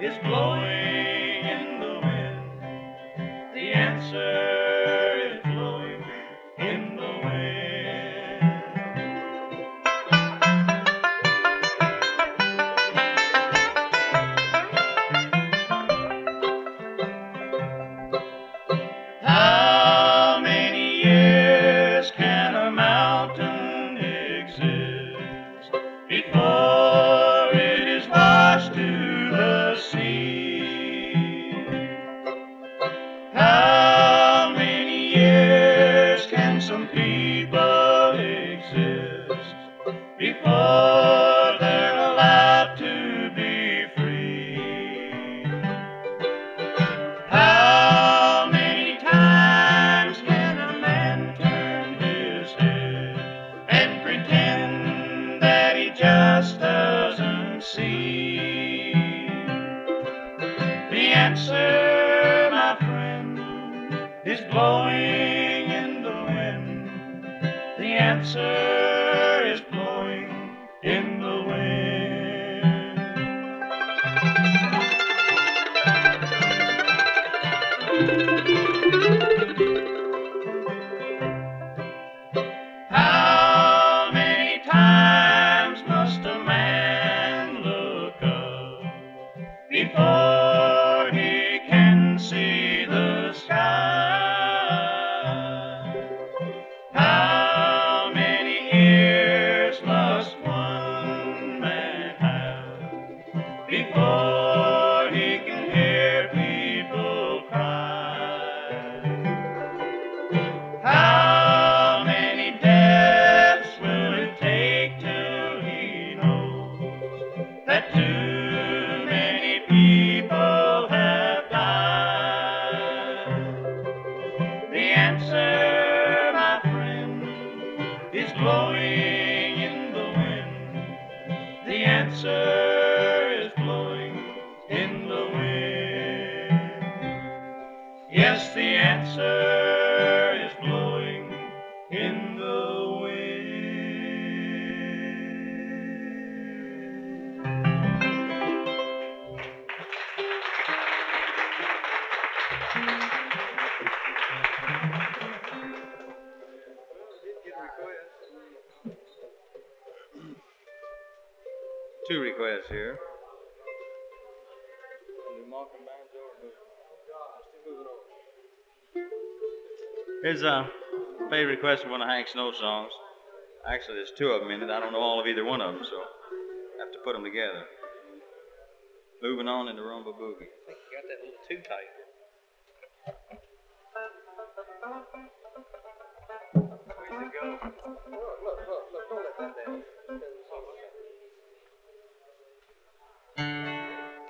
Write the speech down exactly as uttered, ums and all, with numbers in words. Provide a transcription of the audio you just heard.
is blowing in the wind. The answer is blowing in the wind. How many years can a mountain exist before it is washed to the sea? How many years can some people exist before they're allowed to be free? How many times can a man turn his head and pretend that he just doesn't see? The answer, my friend, is blowing in the wind. The answer is blowing in the wind. How many times must a man look up before he can see the sky? How many ears must one man have before he can hear people cry? How many deaths will it take till he knows that too many people have died? The answer, my friend, is blowing in the wind. The answer is blowing in the wind. Yes, the answer is blowing in the wind. Two requests here. Here's a favorite request of one of Hank Snow songs. Actually, there's two of them in it. I don't know all of either one of them, so I have to put them together. Moving on in the rumba boogie. I think you got that a little too tight.